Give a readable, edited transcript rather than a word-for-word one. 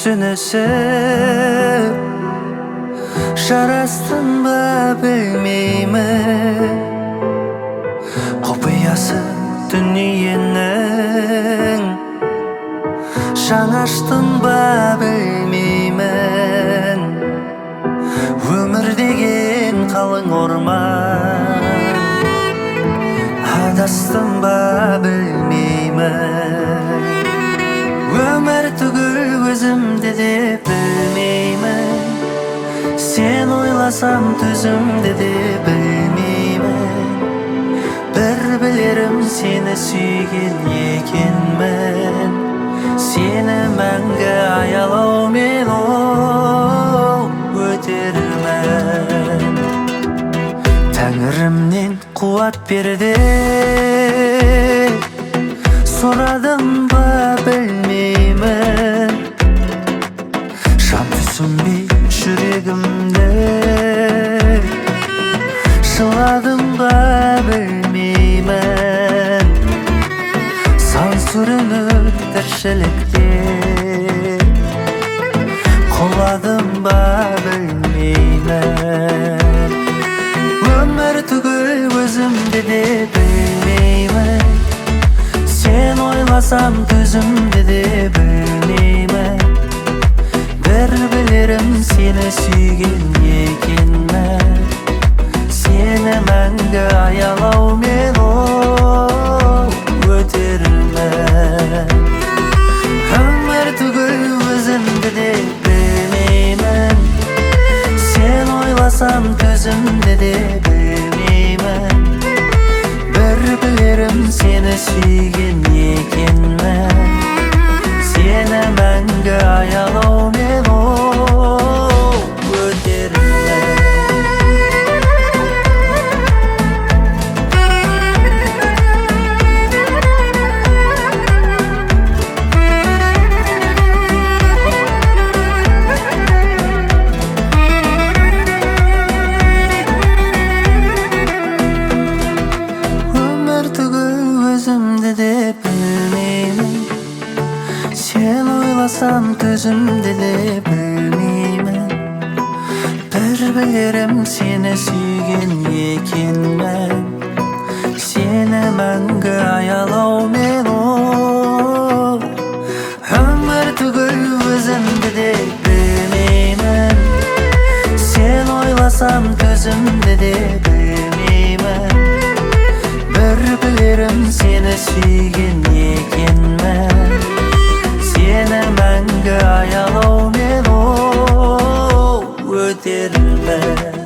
түсінісі жарастың ба білмеймін, құпиясы дүниенің жаңаштың ба білмеймін, өмір деген қалың орман, адастың ба білмеймін, өмір түгіл өзімді де білмеймін, сен ойласам төзімді де білмеймін, бір білерім сені сүйген екенмін, сені мәңгі аялаумен өтермін. Тәңірімнен қуат берді, сұрадым ба білмеймін, жан түсінбей жүрегімді жыладым ба білмеймін, сан сүрініп тіршілікте құладым ба білмеймін, өмір түгіл өзімді де білмеймін, сен ойласам төзімді де білмеймін, бір білерім сені сүйген екенмін, сені мәңгі аялаумен өтермін. Өмір түгіл өзімді де білмеймін, сен ойласам төзімді де білмеймін, бір білерім сені сүйген екенмін, сені мәңгі аялаумен өтермін. Өзімді де білмеймін, сен ойласам төзімді де білмеймін, бір білерім сені сүйген екенмін, сені мәңгі аялаумен өмір түгіл өзімді де білмеймін, сен ойласам төзімді де білмеймін, бір білерім сені сүйген екенмін, сені мәңгі аялаумен өтермін.